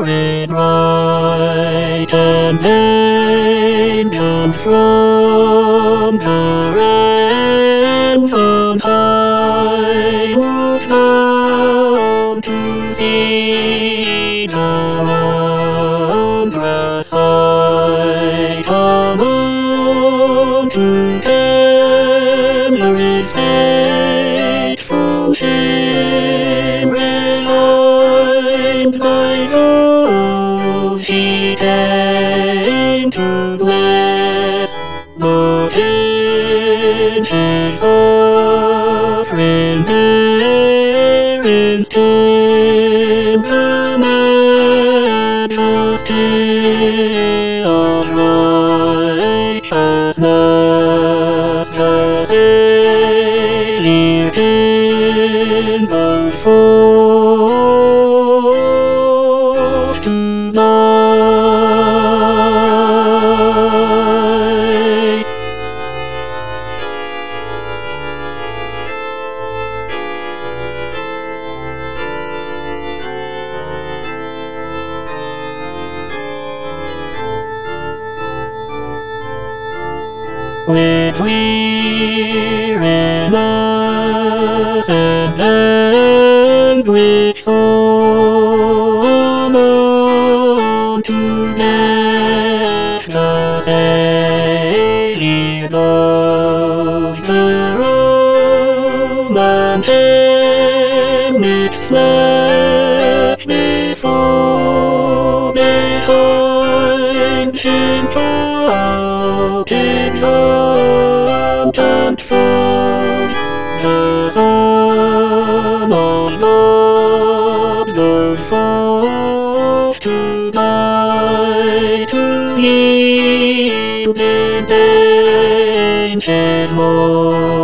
it right, and angels from the realms on high would come to see the wondrous sight. Come on to Canterbury's faithful ship, reliant by those he came to bless. But in his suffering parents came the majesty of righteousness, just alien in those forth to night. With weariness and anguish summoned to death, the alien loves the Roman technics flesh before, behind him fountains and foes. The Son of God goes forth to die, to yield in dangers more.